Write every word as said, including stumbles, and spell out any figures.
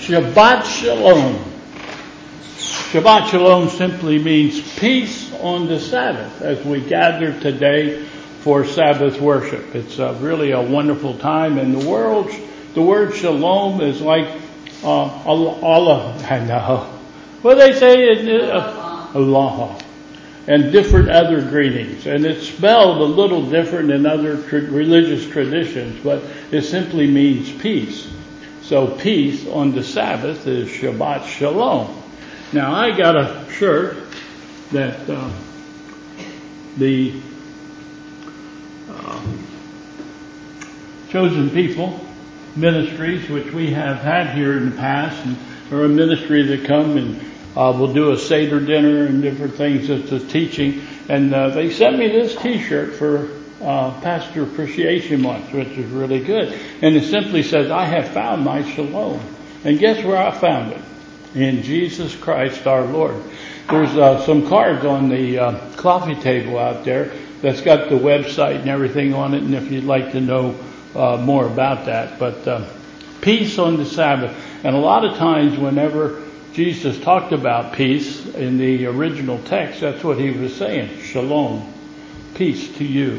Shabbat Shalom. Shabbat Shalom simply means peace on the Sabbath as we gather today for Sabbath worship. It's uh, really a wonderful time, and the world, the word Shalom is like uh, Allah. I know. What do they say? Uh, Allah. And different other greetings. And it's spelled a little different in other tra- religious traditions, but it simply means peace. So peace on the Sabbath is Shabbat Shalom. Now I got a shirt that uh, the uh, Chosen People Ministries, which we have had here in the past, and are a ministry that come and uh, will do a Seder dinner and different things. It's a teaching, and uh, they sent me this T-shirt for uh, Pastor Appreciation Month, which is really good. And it simply says, "I have found my Shalom." And guess where I found it? In Jesus Christ our Lord. There's uh, some cards on the uh, coffee table out there that's got the website and everything on it, and if you'd like to know uh, more about that. But uh, peace on the Sabbath. And a lot of times whenever Jesus talked about peace in the original text, that's what he was saying. Shalom. Peace to you.